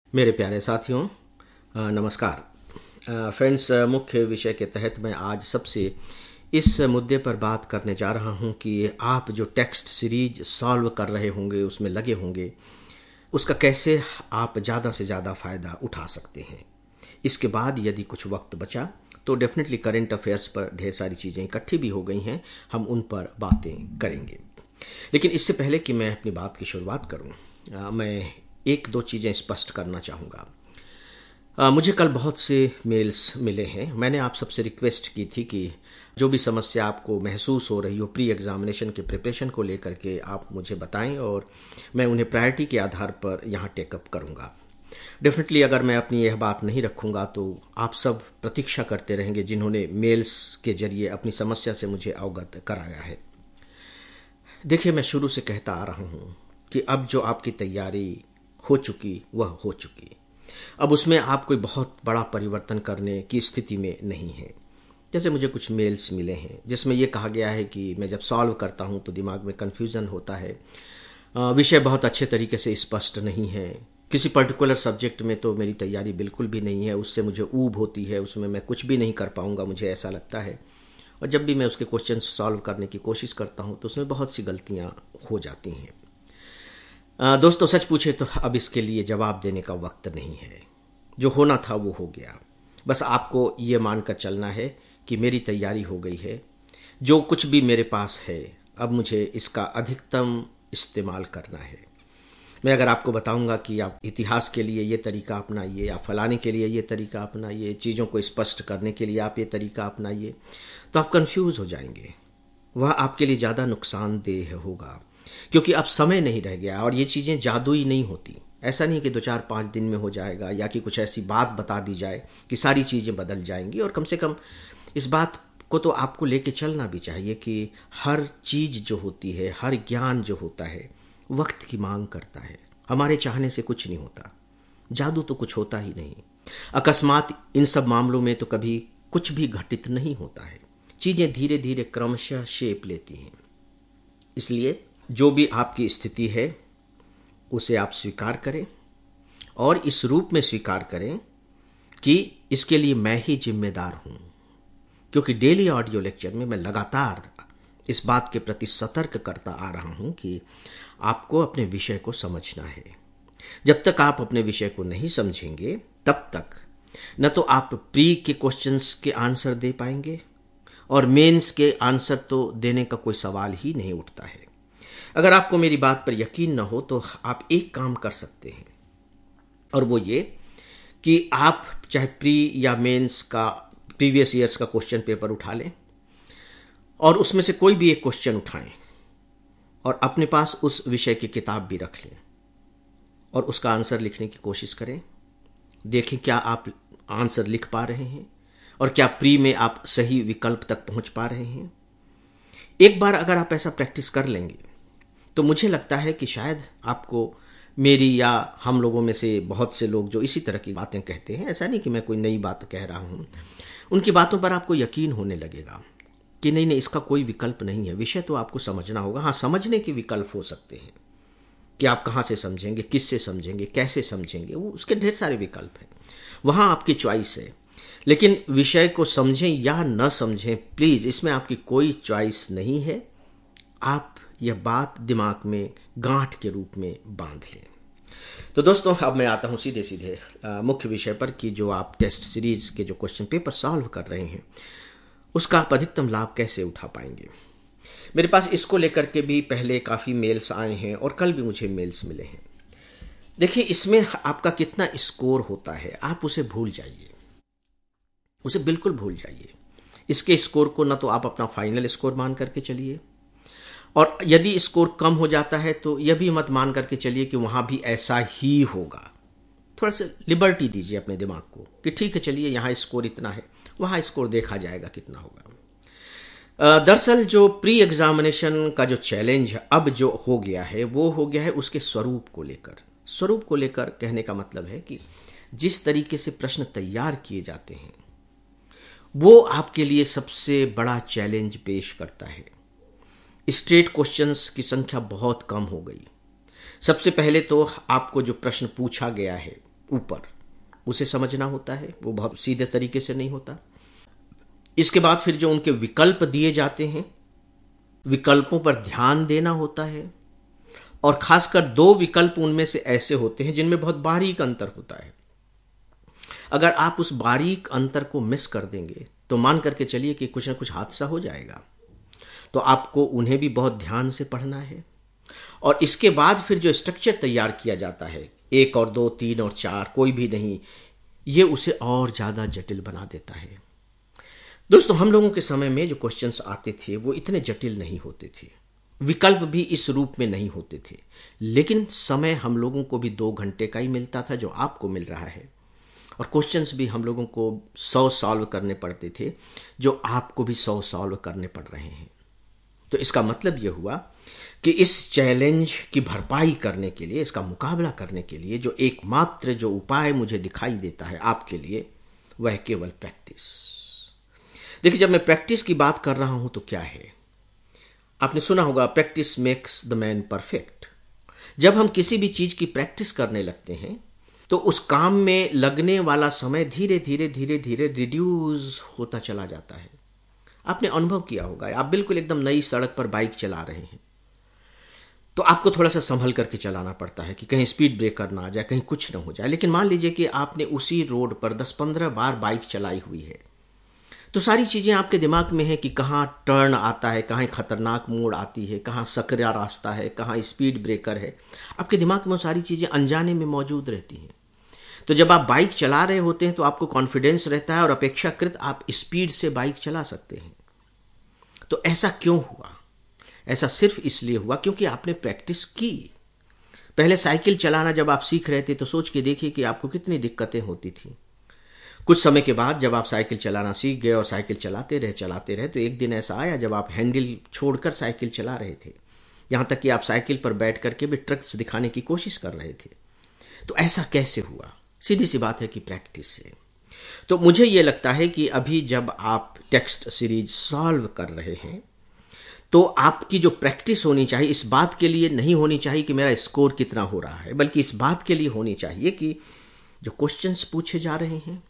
मेरे प्यारे साथियों, नमस्कार। फ्रेंड्स, मुख्य विषय के तहत मैं आज सबसे इस मुद्दे पर बात करने जा रहा हूं कि आप जो टेक्स्ट सीरीज सॉल्व कर रहे होंगे, उसमें लगे होंगे, उसका कैसे आप ज़्यादा से ज़्यादा फ़ायदा उठा सकते हैं। इसके बाद यदि कुछ वक्त बचा तो डेफिनेटली करंट अफेयर्स पर ढेर सारी चीज़ें इकट्ठी भी हो गई हैं, हम उन पर बातें करेंगे। लेकिन इससे पहले कि मैं अपनी बात की शुरुआत करूं, मैं एक दो चीज़ें स्पष्ट करना चाहूँगा। मुझे कल बहुत से मेल्स मिले हैं। मैंने आप सबसे रिक्वेस्ट की थी कि जो भी समस्या आपको महसूस हो रही हो प्री एग्जामिनेशन के प्रिपरेशन को लेकर के, आप मुझे बताएं और मैं उन्हें प्रायोरिटी के आधार पर यहाँ टेकअप करूँगा। डेफिनेटली अगर मैं अपनी यह बात नहीं रखूँगा तो आप सब प्रतीक्षा करते रहेंगे जिन्होंने मेल्स के जरिए अपनी समस्या से मुझे अवगत कराया है। देखिए, मैं शुरू से कहता आ रहा हूँ कि अब जो आपकी तैयारी हो चुकी वह हो चुकी। अब उसमें आप कोई बहुत बड़ा परिवर्तन करने की स्थिति में नहीं है। जैसे मुझे कुछ मेल्स मिले हैं जिसमें यह कहा गया है कि मैं जब सॉल्व करता हूं तो दिमाग में कन्फ्यूजन होता है, विषय बहुत अच्छे तरीके से स्पष्ट नहीं है, किसी पर्टिकुलर सब्जेक्ट में तो मेरी तैयारी बिल्कुल भी नहीं है, उससे मुझे ऊब होती है, उसमें मैं कुछ भी नहीं कर पाऊंगा, मुझे ऐसा लगता है। और जब भी मैं उसके क्वेश्चन सॉल्व करने की कोशिश करता हूं तो उसमें बहुत सी गलतियां हो जाती हैं। दोस्तों, सच पूछे तो अब इसके लिए जवाब देने का वक्त नहीं है। जो होना था वो हो गया। बस आपको ये मानकर चलना है कि मेरी तैयारी हो गई है। जो कुछ भी मेरे पास है अब मुझे इसका अधिकतम इस्तेमाल करना है। मैं अगर आपको बताऊंगा कि आप इतिहास के लिए ये तरीका अपनाइए या फलाने के लिए ये तरीका अपनाइए, चीज़ों को स्पष्ट करने के लिए आप ये तरीका अपनाइए, तो आप कंफ्यूज हो जाएंगे। वह आपके लिए ज़्यादा नुकसानदेह होगा, क्योंकि अब समय नहीं रह गया और ये चीज़ें जादुई नहीं होती। ऐसा नहीं कि 2 4 5 दिन में हो जाएगा या कि कुछ ऐसी बात बता दी जाए कि सारी चीज़ें बदल जाएंगी। और कम से कम इस बात को तो आपको लेके चलना भी चाहिए कि हर चीज़ जो होती है, हर ज्ञान जो होता है, वक्त की मांग करता है। हमारे चाहने से कुछ नहीं होता, जादू तो कुछ होता ही नहीं। अकस्मात इन सब मामलों में तो कभी कुछ भी घटित नहीं होता है। चीज़ें धीरे धीरे क्रमशः शेप लेती हैं। इसलिए जो भी आपकी स्थिति है उसे आप स्वीकार करें और इस रूप में स्वीकार करें कि इसके लिए मैं ही जिम्मेदार हूं। क्योंकि डेली ऑडियो लेक्चर में मैं लगातार इस बात के प्रति सतर्क करता आ रहा हूं कि आपको अपने विषय को समझना है। जब तक आप अपने विषय को नहीं समझेंगे तब तक न तो आप प्री के क्वेश्चंस के आंसर दे पाएंगे और मेंस के आंसर तो देने का कोई सवाल ही नहीं उठता है। अगर आपको मेरी बात पर यकीन न हो तो आप एक काम कर सकते हैं, और वो ये कि आप चाहे प्री या मेंस का प्रीवियस ईयर्स का क्वेश्चन पेपर उठा लें और उसमें से कोई भी एक क्वेश्चन उठाएं और अपने पास उस विषय की किताब भी रख लें और उसका आंसर लिखने की कोशिश करें। देखें क्या आप आंसर लिख पा रहे हैं और क्या प्री में आप सही विकल्प तक पहुंच पा रहे हैं। एक बार अगर आप ऐसा प्रैक्टिस कर लेंगे तो मुझे लगता है कि शायद आपको मेरी या हम लोगों में से बहुत से लोग जो इसी तरह की बातें कहते हैं, ऐसा नहीं कि मैं कोई नई बात कह रहा हूं, उनकी बातों पर आपको यकीन होने लगेगा कि नहीं नहीं, इसका कोई विकल्प नहीं है। विषय तो आपको समझना होगा। हाँ, समझने के विकल्प हो सकते हैं कि आप कहाँ से समझेंगे, किससे समझेंगे, कैसे समझेंगे, वो उसके ढेर सारे विकल्प हैं, वहाँ आपकी चॉइस है। लेकिन विषय को समझें या न समझें, प्लीज़ इसमें आपकी कोई चॉइस नहीं है। आप यह बात दिमाग में गांठ के रूप में बांध लें। तो दोस्तों, अब मैं आता हूं सीधे सीधे मुख्य विषय पर कि जो आप टेस्ट सीरीज के जो क्वेश्चन पेपर सॉल्व कर रहे हैं उसका आप अधिकतम लाभ कैसे उठा पाएंगे। मेरे पास इसको लेकर के भी पहले काफ़ी मेल्स आए हैं और कल भी मुझे मेल्स मिले हैं। देखिए, इसमें आपका कितना स्कोर होता है आप उसे भूल जाइए, उसे बिल्कुल भूल जाइए। इसके स्कोर को ना तो आप अपना फाइनल स्कोर मान करके चलिए, और यदि स्कोर कम हो जाता है तो यह भी मत मान करके चलिए कि वहां भी ऐसा ही होगा। थोड़ा सा लिबर्टी दीजिए अपने दिमाग को कि ठीक है, चलिए यहाँ स्कोर इतना है, वहां स्कोर देखा जाएगा कितना होगा। दरअसल जो प्री एग्जामिनेशन का जो चैलेंज अब जो हो गया है वो हो गया है उसके स्वरूप को लेकर। स्वरूप को लेकर कहने का मतलब है कि जिस तरीके से प्रश्न तैयार किए जाते हैं वो आपके लिए सबसे बड़ा चैलेंज पेश करता है। स्ट्रेट क्वेश्चंस की संख्या बहुत कम हो गई। सबसे पहले तो आपको जो प्रश्न पूछा गया है ऊपर, उसे समझना होता है, वो बहुत सीधे तरीके से नहीं होता। इसके बाद फिर जो उनके विकल्प दिए जाते हैं, विकल्पों पर ध्यान देना होता है, और खासकर दो विकल्प उनमें से ऐसे होते हैं जिनमें बहुत बारीक अंतर होता है। अगर आप उस बारीक अंतर को मिस कर देंगे तो मान करके चलिए कि कुछ ना कुछ हादसा हो जाएगा। तो आपको उन्हें भी बहुत ध्यान से पढ़ना है, और इसके बाद फिर जो स्ट्रक्चर तैयार किया जाता है, 1 और 2, 3 और 4, कोई भी नहीं, ये उसे और ज्यादा जटिल बना देता है। दोस्तों, हम लोगों के समय में जो क्वेश्चंस आते थे वो इतने जटिल नहीं होते थे, विकल्प भी इस रूप में नहीं होते थे, लेकिन समय हम लोगों को भी 2 घंटे का ही मिलता था जो आपको मिल रहा है, और क्वेश्चंस भी हम लोगों को 100 सॉल्व करने पड़ते थे जो आपको भी 100 सॉल्व करने पड़ रहे हैं। तो इसका मतलब यह हुआ कि इस चैलेंज की भरपाई करने के लिए, इसका मुकाबला करने के लिए जो एकमात्र जो उपाय मुझे दिखाई देता है आपके लिए, वह केवल प्रैक्टिस। देखिए, जब मैं प्रैक्टिस की बात कर रहा हूं तो क्या है, आपने सुना होगा, practice makes the man perfect. जब हम किसी भी चीज की प्रैक्टिस करने लगते हैं तो उस काम में लगने वाला समय धीरे धीरे धीरे धीरे रिड्यूस होता चला जाता है। आपने अनुभव किया होगा, आप बिल्कुल एकदम नई सड़क पर बाइक चला रहे हैं तो आपको थोड़ा सा संभल करके चलाना पड़ता है कि कहीं स्पीड ब्रेकर ना आ जाए, कहीं कुछ ना हो जाए। लेकिन मान लीजिए कि आपने उसी रोड पर 10-15 बार बाइक चलाई हुई है, तो सारी चीजें आपके दिमाग में है कि कहाँ टर्न आता है, कहाँ खतरनाक मोड़ आती है, कहाँ सकरा रास्ता है, कहाँ स्पीड ब्रेकर है। आपके दिमाग में वो सारी चीजें अनजाने में मौजूद रहती हैं। तो जब आप बाइक चला रहे होते हैं तो आपको कॉन्फिडेंस रहता है और अपेक्षाकृत आप स्पीड से बाइक चला सकते हैं। तो ऐसा क्यों हुआ? ऐसा सिर्फ इसलिए हुआ क्योंकि आपने प्रैक्टिस की। पहले साइकिल चलाना जब आप सीख रहे थे तो सोच के देखिए कि आपको कितनी दिक्कतें होती थी। कुछ समय के बाद जब आप साइकिल चलाना सीख गए और साइकिल चलाते रहे तो एक दिन ऐसा आया जब आप हैंडल छोड़कर साइकिल चला रहे थे, यहां तक कि आप साइकिल पर बैठ करके भी ट्रिक्स दिखाने की कोशिश कर रहे थे। तो ऐसा कैसे हुआ? सीधी सी बात है कि प्रैक्टिस से। तो मुझे यह लगता है कि अभी जब आप टेक्स्ट सीरीज सॉल्व कर रहे हैं तो आपकी जो प्रैक्टिस होनी चाहिए, इस बात के लिए नहीं होनी चाहिए कि मेरा स्कोर कितना हो रहा है, बल्कि इस बात के लिए होनी चाहिए कि जो क्वेश्चंस पूछे जा रहे हैं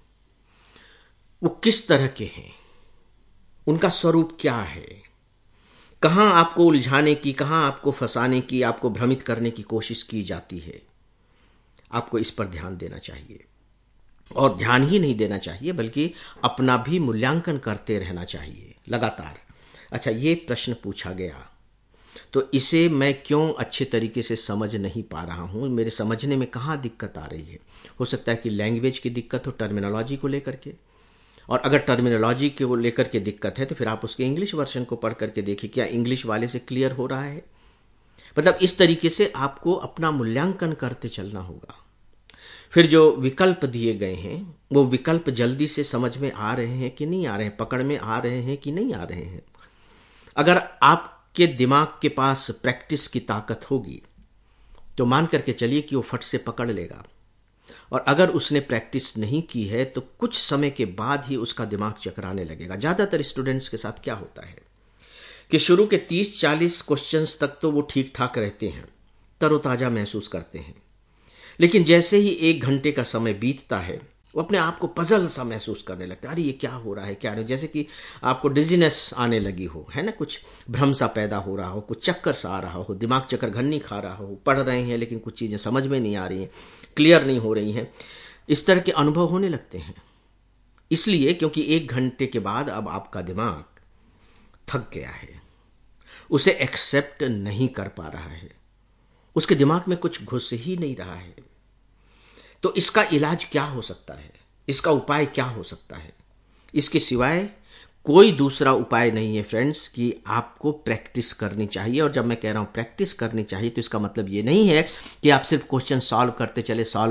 वो किस तरह के हैं, उनका स्वरूप क्या है, कहां आपको उलझाने की, कहां आपको फंसाने की, आपको भ्रमित करने की कोशिश की जाती है। आपको इस पर ध्यान देना चाहिए, और ध्यान ही नहीं देना चाहिए बल्कि अपना भी मूल्यांकन करते रहना चाहिए लगातार। अच्छा, ये प्रश्न पूछा गया तो इसे मैं क्यों अच्छे तरीके से समझ नहीं पा रहा हूं, मेरे समझने में कहां दिक्कत आ रही है। हो सकता है कि लैंग्वेज की दिक्कत हो, टर्मिनोलॉजी को लेकर के, और अगर टर्मिनोलॉजी को लेकर के दिक्कत है तो फिर आप उसके इंग्लिश वर्जन को पढ़ करके देखिए क्या इंग्लिश वाले से क्लियर हो रहा है। मतलब इस तरीके से आपको अपना मूल्यांकन करते चलना होगा। फिर जो विकल्प दिए गए हैं वो विकल्प जल्दी से समझ में आ रहे हैं कि नहीं आ रहे हैं, पकड़ में आ रहे हैं कि नहीं आ रहे हैं। अगर आपके दिमाग के पास प्रैक्टिस की ताकत होगी तो मान करके चलिए कि वो फट से पकड़ लेगा, और अगर उसने प्रैक्टिस नहीं की है तो कुछ समय के बाद ही उसका दिमाग चकराने लगेगा। ज्यादातर स्टूडेंट्स के साथ क्या होता है कि शुरू के 30-40 क्वेश्चंस तक तो वो ठीक ठाक रहते हैं, तरोताजा महसूस करते हैं, लेकिन जैसे ही 1 घंटे का समय बीतता है वो अपने आप को पजल सा महसूस करने लगता है। अरे ये क्या हो रहा है, क्या नहीं, जैसे कि आपको डिजीनेस आने लगी हो, है ना, कुछ भ्रम सा पैदा हो रहा हो, कुछ चक्कर सा आ रहा हो, दिमाग चक्कर घन्नी खा रहा हो, पढ़ रहे हैं लेकिन कुछ चीजें समझ में नहीं आ रही हैं, क्लियर नहीं हो रही हैं। इस तरह के अनुभव होने लगते हैं। इसलिए क्योंकि 1 घंटे के बाद अब आपका दिमाग थक गया है, उसे एक्सेप्ट नहीं कर पा रहा है, उसके दिमाग में कुछ घुस ही नहीं रहा है। तो इसका इलाज क्या हो सकता है, इसका उपाय क्या हो सकता है? इसके सिवाय कोई दूसरा उपाय नहीं है फ्रेंड्स कि आपको प्रैक्टिस करनी चाहिए। और जब मैं कह रहा हूं प्रैक्टिस करनी चाहिए तो इसका मतलब ये नहीं है कि आप सिर्फ क्वेश्चन सॉल्व करते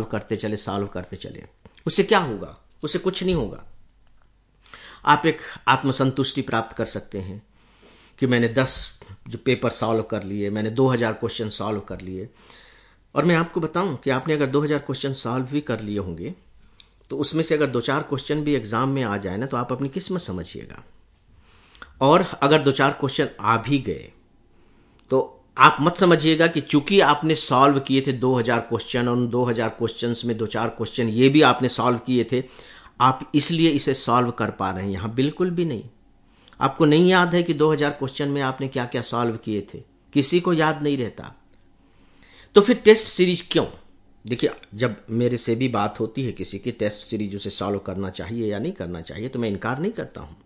चले। उससे क्या होगा? उससे कुछ नहीं होगा। आप एक आत्मसंतुष्टि प्राप्त कर सकते हैं कि मैंने 10 जो पेपर सॉल्व कर लिए, मैंने 2000 क्वेश्चन सॉल्व कर लिए। और मैं आपको बताऊं कि आपने अगर 2000 क्वेश्चन सॉल्व भी कर लिए होंगे तो उसमें से अगर 2-4 क्वेश्चन भी एग्जाम में आ जाए ना तो आप अपनी किस्मत समझिएगा। और अगर 2-4 क्वेश्चन आ भी गए तो आप मत समझिएगा कि चूंकि आपने सॉल्व किए थे 2000 क्वेश्चन और उन 2000 क्वेश्चंस में 2-4 क्वेश्चन ये भी आपने सॉल्व किए थे, आप इसलिए इसे सॉल्व कर पा रहे हैं। यहां बिल्कुल भी नहीं। आपको नहीं याद है कि 2000 क्वेश्चन में आपने क्या क्या सॉल्व किए थे? किसी को याद नहीं रहता। तो फिर टेस्ट सीरीज क्यों? देखिए, जब मेरे से भी बात होती है किसी की टेस्ट सीरीज उसे सॉल्व करना चाहिए या नहीं करना चाहिए, तो मैं इनकार नहीं करता हूं,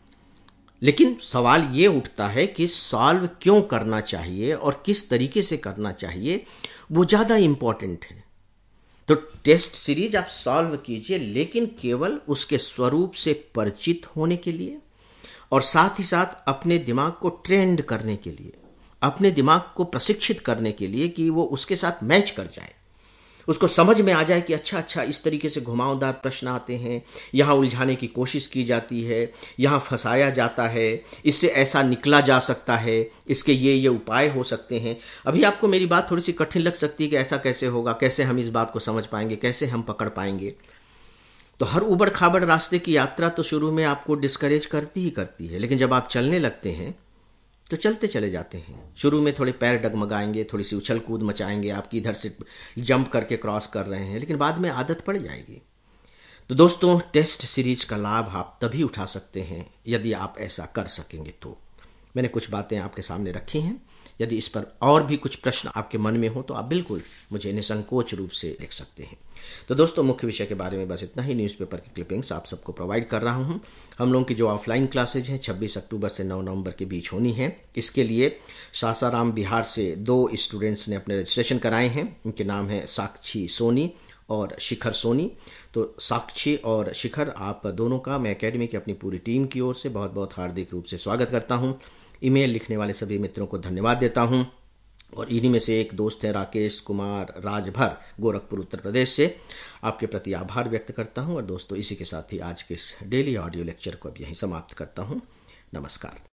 लेकिन सवाल ये उठता है कि सॉल्व क्यों करना चाहिए और किस तरीके से करना चाहिए, वो ज्यादा इंपॉर्टेंट है। तो टेस्ट सीरीज आप सॉल्व कीजिए, लेकिन केवल उसके स्वरूप से परिचित होने के लिए और साथ ही साथ अपने दिमाग को ट्रेंड करने के लिए, अपने दिमाग को प्रशिक्षित करने के लिए कि वो उसके साथ मैच कर जाए, उसको समझ में आ जाए कि अच्छा इस तरीके से घुमावदार प्रश्न आते हैं, यहां उलझाने की कोशिश की जाती है, यहां फंसाया जाता है, इससे ऐसा निकला जा सकता है, इसके ये उपाय हो सकते हैं। अभी आपको मेरी बात थोड़ी सी कठिन लग सकती है कि ऐसा कैसे होगा, कैसे हम इस बात को समझ पाएंगे, कैसे हम पकड़ पाएंगे। तो हर उबड़ खाबड़ रास्ते की यात्रा तो शुरू में आपको डिस्करेज करती ही करती है, लेकिन जब आप चलने लगते हैं तो चलते चले जाते हैं। शुरू में थोड़े पैर डगमगाएंगे, थोड़ी सी उछल कूद मचाएंगे, आपकी इधर से जंप करके क्रॉस कर रहे हैं, लेकिन बाद में आदत पड़ जाएगी। तो दोस्तों, टेस्ट सीरीज का लाभ आप तभी उठा सकते हैं यदि आप ऐसा कर सकेंगे। तो मैंने कुछ बातें आपके सामने रखी हैं। यदि इस पर और भी कुछ प्रश्न आपके मन में हो तो आप बिल्कुल मुझे निसंकोच रूप से लिख सकते हैं। तो दोस्तों, मुख्य विषय के बारे में बस इतना ही। न्यूज़पेपर की क्लिपिंग्स आप सबको प्रोवाइड कर रहा हूं। हम लोगों की जो ऑफलाइन क्लासेज हैं 26 अक्टूबर से 9 नवंबर के बीच होनी है। इसके लिए सासाराम बिहार से 2 स्टूडेंट्स ने अपने रजिस्ट्रेशन कराए हैं। इनके नाम है साक्षी सोनी और शिखर सोनी। तो साक्षी और शिखर, आप दोनों का मैं एकेडमी की अपनी पूरी टीम की ओर से बहुत बहुत हार्दिक रूप से स्वागत करता हूं। ईमेल लिखने वाले सभी मित्रों को धन्यवाद देता हूं। और इन्हीं में से एक दोस्त है राकेश कुमार राजभर, गोरखपुर उत्तर प्रदेश से। आपके प्रति आभार व्यक्त करता हूं। और दोस्तों, इसी के साथ ही आज के इस डेली ऑडियो लेक्चर को अब यहीं समाप्त करता हूं। नमस्कार।